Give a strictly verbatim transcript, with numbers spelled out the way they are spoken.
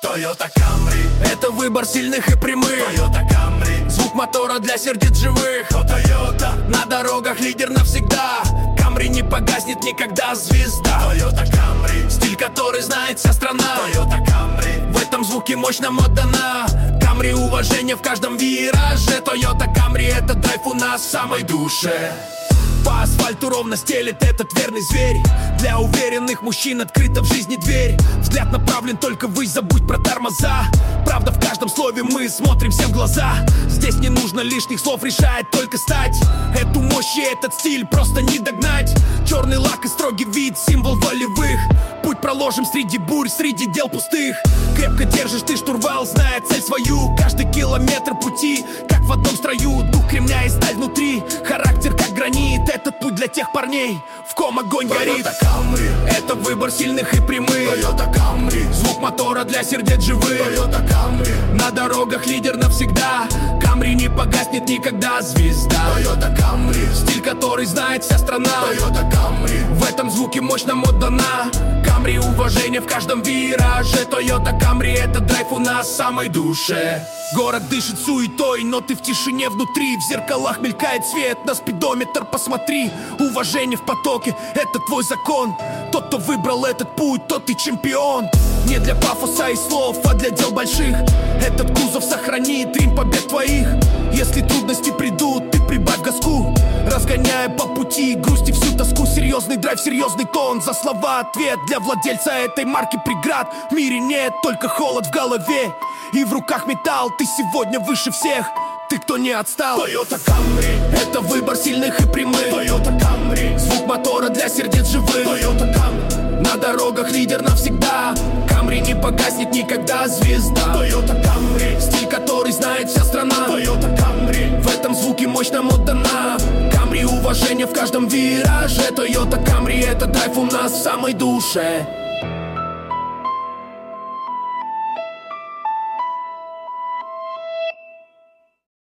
Toyota Camry — это выбор сильных и прямых. Toyota Camry — звук мотора для сердец живых. О, Toyota. На дорогах лидер навсегда. Camry не погаснет никогда, звезда. Toyota Camry — стиль, который знает вся страна. Toyota Camry — в этом звуке мощь нам отдана. Camry — уважение в каждом вираже. Toyota Camry — это драйв у нас в самой душе. По асфальту ровно стелет этот верный зверь. Для уверенных мужчин открыта в жизни дверь. Взгляд направлен только ввысь, забудь про тормоза. Правда в каждом слове, мы смотрим всем в глаза. Здесь не нужно лишних слов, решает только стать. Эту мощь и этот стиль просто не догнать. Черный лак и строгий вид, символ волевых. Путь проложим среди бурь, среди дел пустых. Крепко держишь ты штурвал, зная цель свою. Каждый километр пути, как в одном строю. Дух кремня и сталь внутри, характер как гранит. Этот путь для тех парней, в ком огонь горит. Toyota Camry — это выбор сильных и прямых. Toyota Camry — звук мотора для сердец живых. Toyota Camry — на дорогах лидер навсегда. Camry не погаснет никогда, звезда. Toyota Camry — стиль, который знает вся страна. Toyota Camry — в этом звуке мощь нам отдана. Camry — уважение в каждом вираже. Toyota Camry — это драйв у нас в самой душе. Город дышит суетой, но ты в тишине внутри. В зеркалах мелькает свет, на спидометр посмотри. Уважение в потоке — это твой закон. Тот, кто выбрал этот путь, тот и чемпион. Не для пафоса и слов, а для дел больших. Этот кузов сохранит рим побед твоих. Если трудности придут, ты прибавь газку, разгоняя по пути грусть и всю тоску. Серьезный драйв, серьезный тон, за слова ответ. Для владельца этой марки преград в мире нет, только холод в голове и в руках металл. Ты сегодня выше всех, ты кто не отстал. Toyota Camry — это выбор сильных и прямых. Toyota Camry — звук мотора для сердец живых. Toyota Camry — на дорогах лидер навсегда. Camry не погаснет никогда, звезда. Toyota Camry — стиль, который знает вся страна. Toyota Camry — в этом звуке мощь нам отдана. Camry — уважение в каждом вираже. Toyota Camry — это драйв у нас в самой душе.